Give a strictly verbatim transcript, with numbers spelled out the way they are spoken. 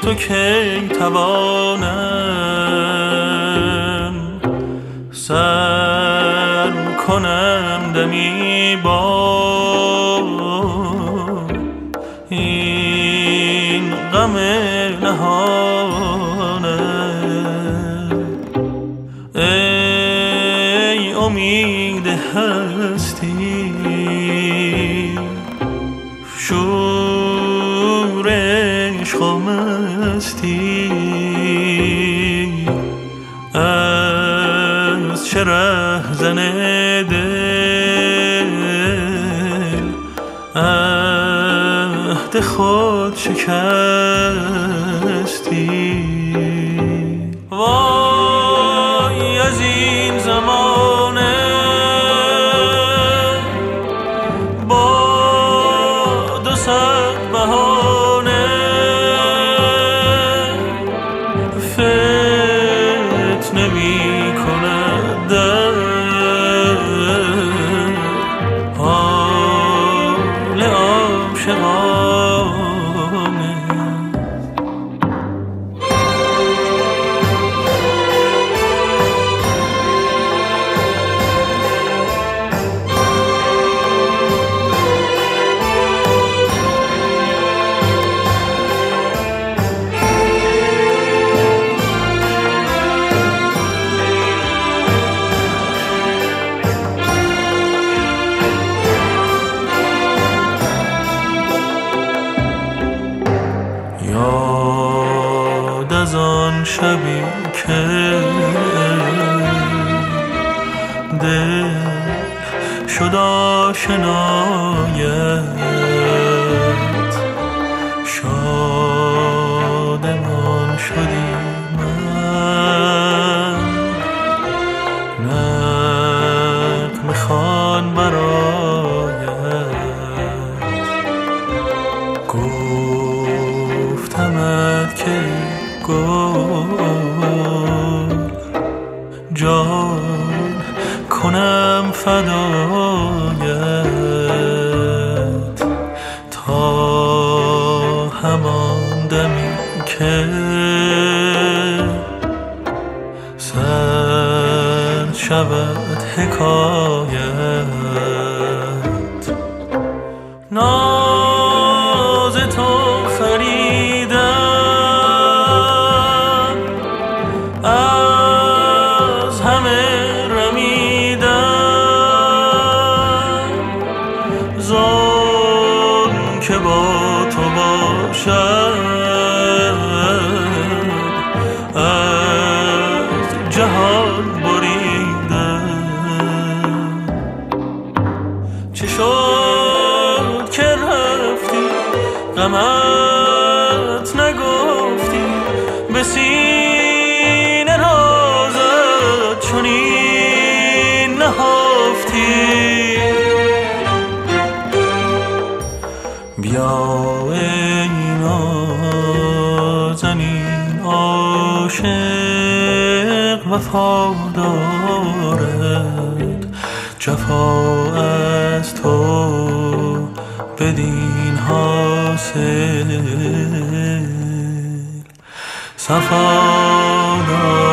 تو کی توانم سر کنم دمی با این غم نهانم. ای امید هستی شور عشق و مستی، از چه رهزن دل عهد خود شکستی. وای از این زمانه با دو صد بهانه فتنه می کند در حال عاشقانه. یاد از آن شبی که دل شد آشنایت، شادمان شدی من نغمه خوان برایت. گفتمت که گل جان کنم فدایت تا همان دمی که سرد شود حکایت. ناز تو خریدم از همه رمیدم، زان که با تو باشد از جهان بریدم. چه شد که رفتی غمت نگفتی، به سینه رازت چنین نهفتی. بیا ای نازنین عاشق وفادارت، جفا از تو بدین حاصل صفا